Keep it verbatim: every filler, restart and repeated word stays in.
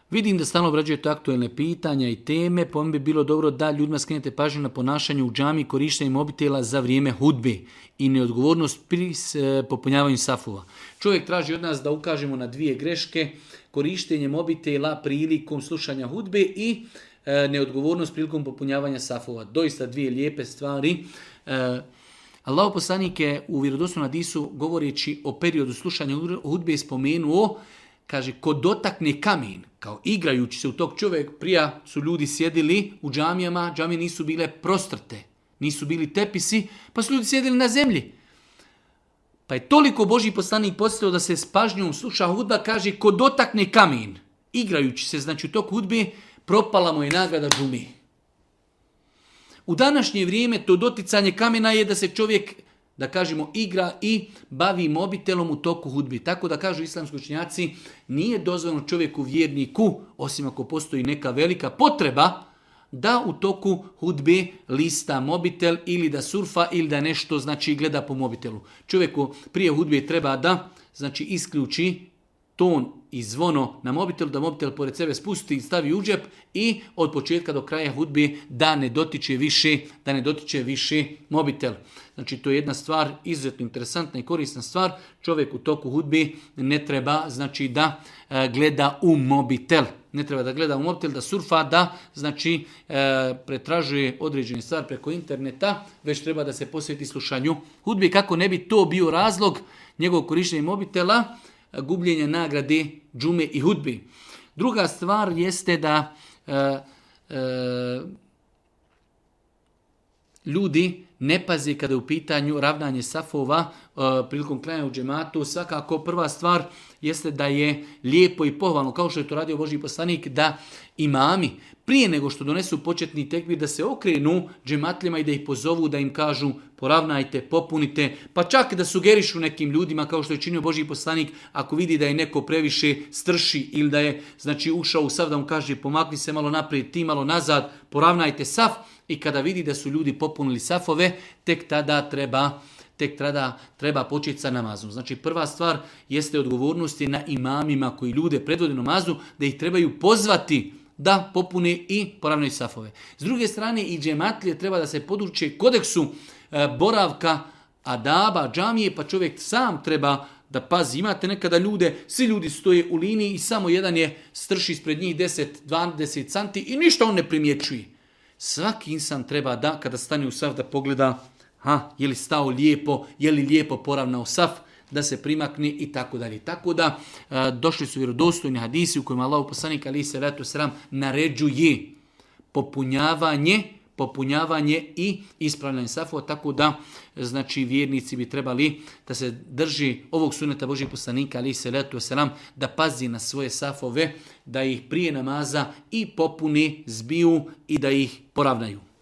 Vidim da stalno obrađujete aktualne pitanja i teme, pa mi bi bilo dobro da ljudima skrenete pažnju na ponašanje u džami, korištenje mobitela za vrijeme hudbe i neodgovornost pri popunjavanju safova. Čovjek traži od nas da ukažemo na dvije greške, korištenje mobitela prilikom slušanja hudbe i e, neodgovornost prilikom popunjavanja safova. Doista dvije lijepe stvari. E, Allahov poslanik je u vjerodostojnom hadisu govoreći o periodu slušanja hudbe spomenuo, kaže, ko dotakne kamen, kao igrajući se u tog čovjek, prija su ljudi sjedili u džamijama, džamije nisu bile prostrte, nisu bili tepisi, pa su ljudi sjedili na zemlji. Pa je toliko Božji poslanik postavio da se s pažnjom sluša hudba, kaže, ko dotakne kamen, igrajući se, znači u tog hudbe, propala mu je nagrada džumi. U današnje vrijeme to doticanje kamena je da se čovjek, da kažemo, igra i bavi mobitelom u toku hudbi. Tako da kažu islamski učenjaci, nije dozvoljeno čovjeku vjerniku, osim ako postoji neka velika potreba, da u toku hudbe lista mobitel ili da surfa ili da nešto, znači, gleda po mobitelu. Čovjeku prije hudbe treba da, znači, isključi ton i zvono na mobitelu, da mobitel pored sebe spusti i stavi u džep i od početka do kraja hudbe da ne dotiče više, da ne dotiče više mobitel. Znači, to je jedna stvar, izuzetno interesantna i korisna stvar. Čovjek u toku hudbe ne treba, znači, da e, gleda u mobitel. Ne treba da gleda u mobitel, da surfa, da, znači, e, pretražuje određene stvari preko interneta, već treba da se posveti slušanju hudbe. Kako ne bi to bio razlog njegovog korištenja mobitela, gubljenja nagrade džume i hudbe. Druga stvar jeste da e, e, ljudi ne pazi kada je u pitanju ravnanje safova e, prilikom klanjanja u džematu. Svakako prva stvar jeste da je lijepo i pohvalno, kao što je to radio Božji poslanik, da imami prije nego što donesu početni tekbir da se okrenu džematljama i da ih pozovu, da im kažu poravnajte, popunite, pa čak da sugerišu nekim ljudima, kao što je činio Božji poslanik, ako vidi da je neko previše strši ili da je, znači, ušao u saf, da mu kaže pomakni se malo naprijed, ti malo nazad, poravnajte saf, i kada vidi da su ljudi popunili safove, tek tada treba tek tada treba početi sa namazom. Znači, prva stvar jeste odgovornost je na imamima koji ljude predvode namazu, da ih trebaju pozvati da popune i poravnaju safove. S druge strane, i džematlije treba da se poduče kodeksu e, boravka adaba džamije, pa čovjek sam treba da pazi. Imate nekada ljude, svi ljudi stoje u liniji i samo jedan je strši ispred njih deset do dvadeset santi i ništa on ne primjećuje. Svaki insan treba da, kada stane u saf, da pogleda ha, je li stao lijepo, je li lijepo poravnao saf, da se primakne i tako dalje. Tako da e, došli su vjerodostojni hadisi u kojima Allahov poslanik alejhi selatu selam naređuje popunjavanje, popunjavanje i ispravljanje safova, tako da, znači, vjernici bi trebali da se drži ovog suneta Božjeg poslanika alejhi selatu selam, da pazi na svoje safove, da ih prije namaza i popuni, zbiju i da ih poravnaju.